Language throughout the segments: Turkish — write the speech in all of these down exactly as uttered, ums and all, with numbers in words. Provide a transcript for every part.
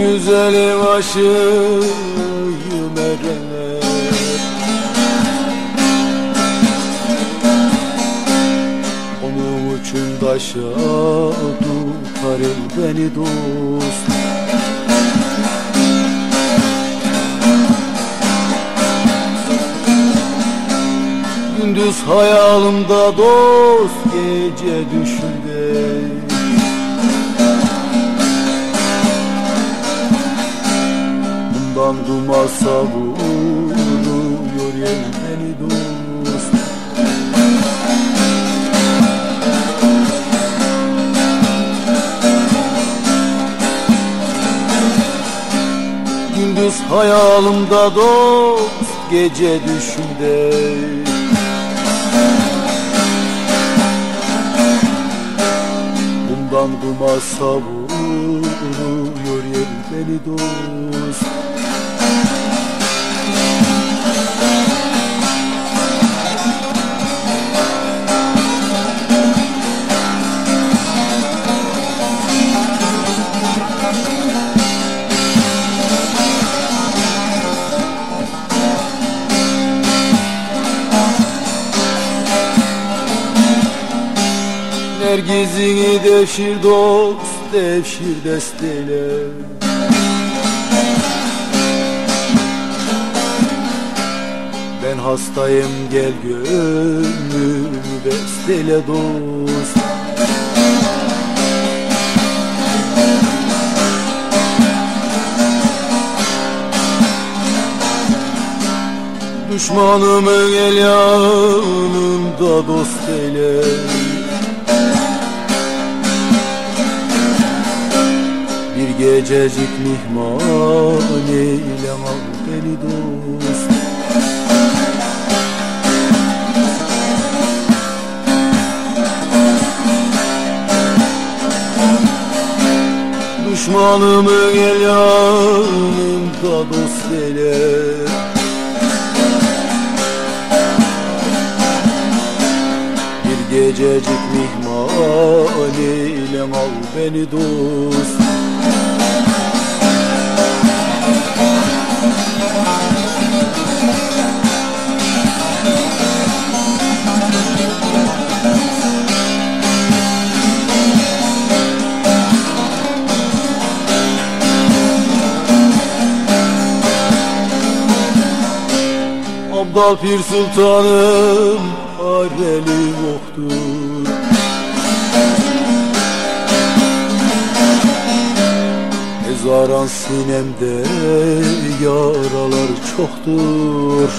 güzelim aşığım erenler. Onun için taşa tutar el beni dost. Gündüz hayalimda dost, gece düşümde. Bundan dumasa vuruyor el beni dost. Gündüz hayalimda dost, gece düşümde. Bundan dumasa vuruyor el beni dost. Nergizini devşir dost, devşir desteyle. Ben hastayım, gel gönlümü bestele dost. Düşmanımın el yanında dost eyle. Bir gececik mihman eyle al beni dost. Düşmanımın el yanında dost eyle. Bir gececik mihman eyle al beni dost. Abdal Pir Sultanım areli yoktur. Ezaran sinemde yaralar çoktur.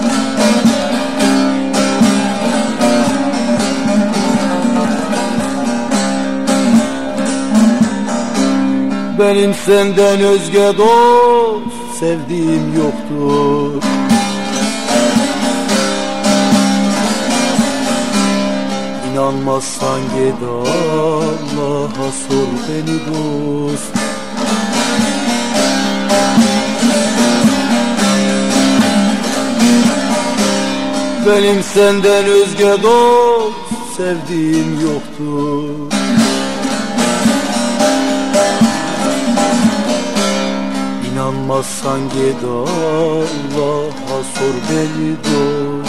Benim senden özge dost sevdiğim yoktur. İnanmazsan git Allah'a sor beni dost. Benim senden özge dost sevdiğim yoktur. İnanmazsan git Allah'a sor beni dost.